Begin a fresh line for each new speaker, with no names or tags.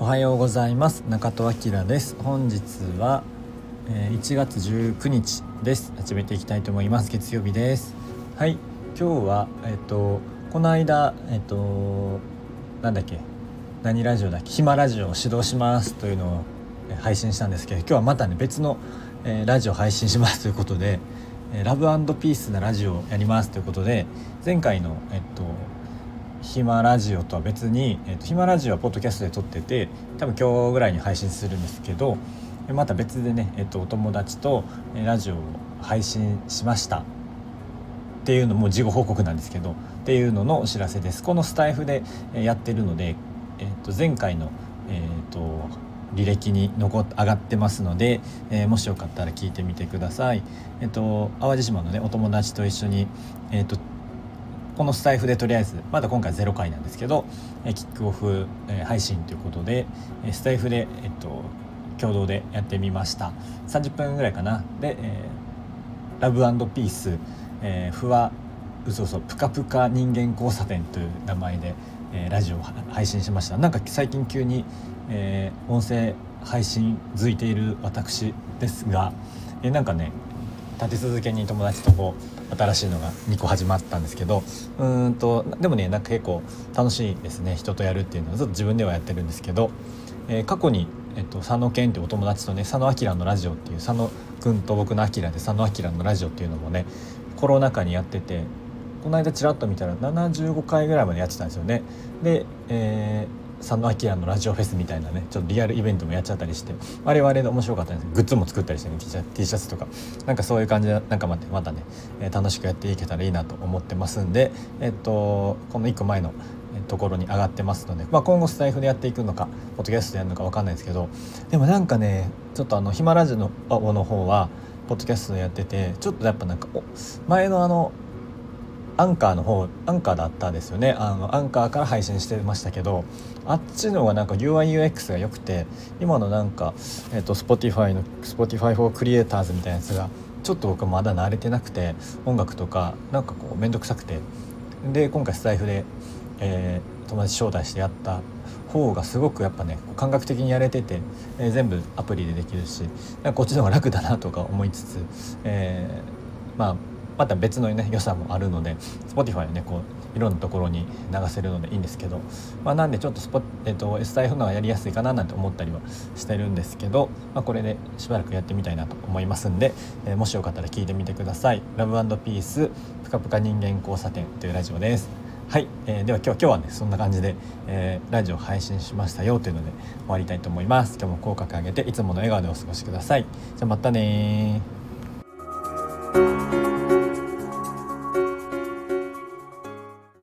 はようございます。中戸明です。本日は1月19日です。始めていきたいと思います。月曜日です。はい、今日はこの間なんだっけ何ラジオだっけ、暇ラジオを指導しますというのを配信したんですけど、今日はまたね別のラジオ配信しますということで、ラブ&ピースなラジオをやりますということで、前回の暇ラジオとは別に、暇ラジオはポッドキャストで撮ってて、多分今日ぐらいに配信するんですけど、また別でね、お友達とラジオを配信しましたっていうのも事後報告なんですけど、っていうののお知らせです。このスタイフでやってるので、前回の履歴に上がってますので、もしよかったら聞いてみてください。淡路島のねお友達と一緒にこのスタイフでとりあえずまだ今回0回なんですけど、キックオフ配信ということでスタイフで共同でやってみました。30分ぐらいかな。で、ラブ&ピース、ぷかぷか人間交差点という名前で、ラジオを配信しました。なんか最近急に、音声配信づいている私ですが、なんかね立て続けに友達とこう新しいのが2個始まったんですけど、でもねなんか結構楽しいですね。人とやるっていうのはずっと自分ではやってるんですけど、過去に、佐野健っていうお友達とね、佐野明のラジオっていう、佐野くんと僕の明で佐野明のラジオっていうのもねコロナ禍にやってて、この間ちらっと見たら75回ぐらいまでやってたんですよね。で、佐野明のラジオフェスみたいなね、ちょっとリアルイベントもやっちゃったりして、我々で面白かったんです。グッズも作ったりしてね、T シャツとかなんかそういう感じでなんかまたね、楽しくやっていけたらいいなと思ってますんで、この1個前のところに上がってますので、今後スタイフでやっていくのかポッドキャストでやるのか分かんないですけど、でもなんかねちょっとヒマラジオの方はポッドキャストでやってて、ちょっとやっぱなんか前のアンカーだったですよね。アンカーから配信してましたけど、あっちの方がなんか UI/UX が良くて、今のなんか、Spotify の Spotify for Creators みたいなやつがちょっと僕まだ慣れてなくて、音楽とかなんかこうめんどくさくて、で今回スタイフで、友達招待してやった方がすごくやっぱね感覚的にやれてて、全部アプリでできるし、なんかこっちの方が楽だなとか思いつつ、また別のね良さもあるので Spotify はねこういろんなところに流せるのでいいんですけど、なんでちょっとスタイフの方がやりやすいかななんて思ったりはしてるんですけど、これでしばらくやってみたいなと思いますんで、もしよかったら聞いてみてください。ラブ&ピースぷかぷか人間交差点というラジオです。はい、では今日はねそんな感じで、ラジオ配信しましたよというので終わりたいと思います。今日も口角上げていつもの笑顔でお過ごしください。じゃあまたね。